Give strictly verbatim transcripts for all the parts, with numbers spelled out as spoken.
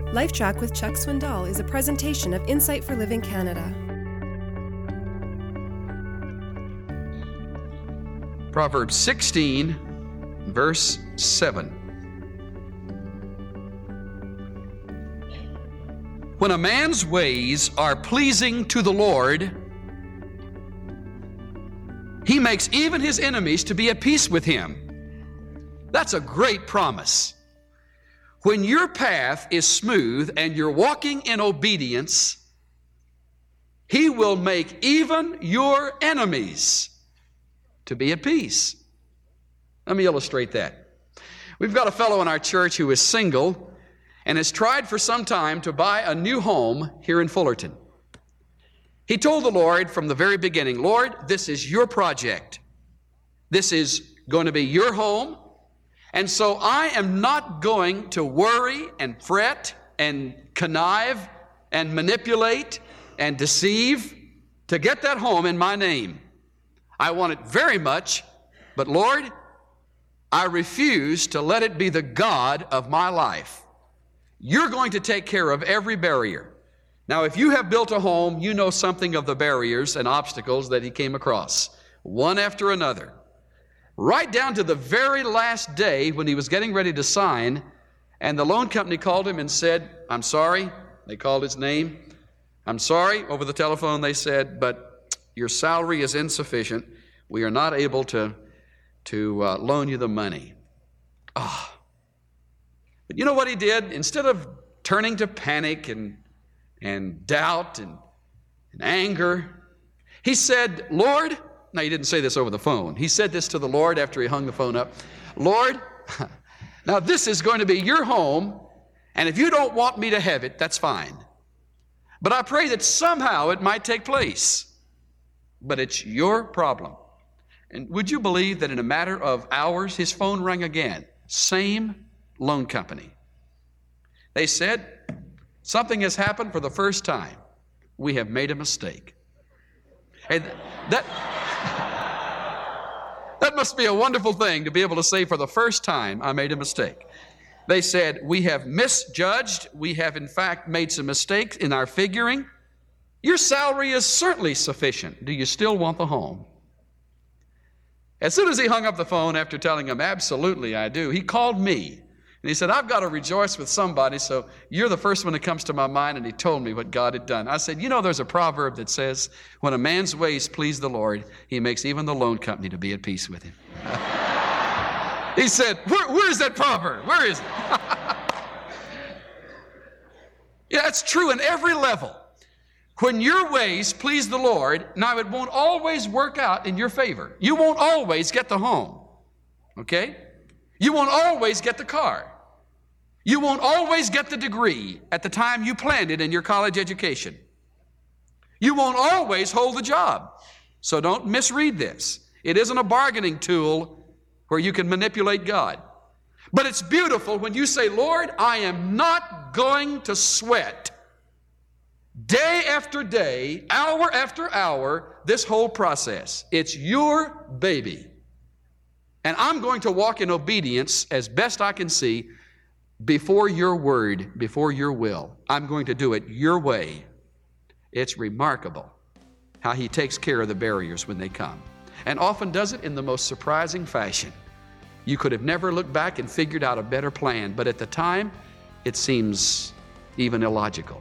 LifeTrack with Chuck Swindoll is a presentation of Insight for Living Canada. Proverbs sixteen, verse seven. When a man's ways are pleasing to the Lord, he makes even his enemies to be at peace with him. That's a great promise. When your path is smooth and you're walking in obedience, he will make even your enemies to be at peace. Let me illustrate that. We've got a fellow in our church who is single and has tried for some time to buy a new home here in Fullerton. He told the Lord from the very beginning, Lord, this is your project. This is going to be your home. And so I am not going to worry and fret and connive and manipulate and deceive to get that home in my name. I want it very much, but Lord, I refuse to let it be the God of my life. You're going to take care of every barrier. Now, if you have built a home, you know something of the barriers and obstacles that he came across, one after another. Right down to the very last day when he was getting ready to sign, and the loan company called him and said, I'm sorry. They called his name. I'm sorry. Over the telephone they said, but your salary is insufficient. We are not able to, to uh, loan you the money. Ah. Oh. But you know what he did? Instead of turning to panic and, and doubt and, and anger, he said, Lord, now, he didn't say this over the phone. He said this to the Lord after he hung the phone up. Lord, now this is going to be your home, and if you don't want me to have it, that's fine. But I pray that somehow it might take place. But it's your problem. And would you believe that in a matter of hours, his phone rang again? Same loan company. They said, something has happened for the first time. We have made a mistake. And that... That must be a wonderful thing to be able to say for the first time, I made a mistake. They said, we have misjudged. We have, in fact, made some mistakes in our figuring. Your salary is certainly sufficient. Do you still want the home? As soon as he hung up the phone after telling him, absolutely, I do, he called me. And he said, I've got to rejoice with somebody, so you're the first one that comes to my mind. And he told me what God had done. I said, you know, there's a proverb that says, when a man's ways please the Lord, he makes even the loan company to be at peace with him. He said, Where, where is that proverb? Where is it? Yeah, it's true in every level. When your ways please the Lord, now it won't always work out in your favor. You won't always get the home, okay? You won't always get the car. You won't always get the degree at the time you planned it in your college education. You won't always hold the job. So don't misread this. It isn't a bargaining tool where you can manipulate God. But it's beautiful when you say, Lord, I am not going to sweat day after day, hour after hour, this whole process. It's your baby. And I'm going to walk in obedience as best I can see before your word, before your will. I'm going to do it your way. It's remarkable how he takes care of the barriers when they come, and often does it in the most surprising fashion. You could have never looked back and figured out a better plan, but at the time, it seems even illogical.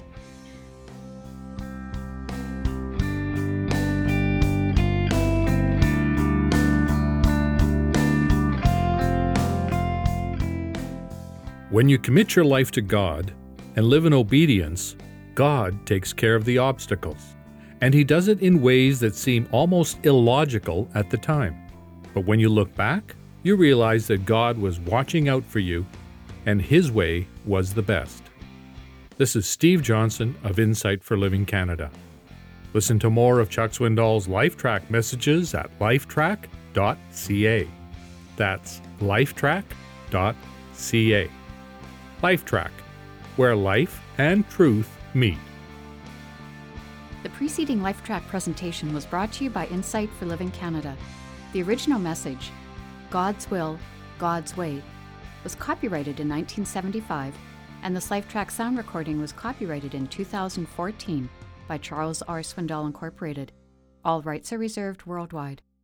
When you commit your life to God and live in obedience, God takes care of the obstacles, and he does it in ways that seem almost illogical at the time. But when you look back, you realize that God was watching out for you, and his way was the best. This is Steve Johnson of Insight for Living Canada. Listen to more of Chuck Swindoll's LifeTrack messages at lifetrack dot c a. That's lifetrack dot c a. LifeTrack, where life and truth meet. The preceding LifeTrack presentation was brought to you by Insight for Living Canada. The original message, God's Will, God's Way, was copyrighted in nineteen seventy-five and this LifeTrack sound recording was copyrighted in two thousand fourteen by Charles R. Swindoll Incorporated. All rights are reserved worldwide.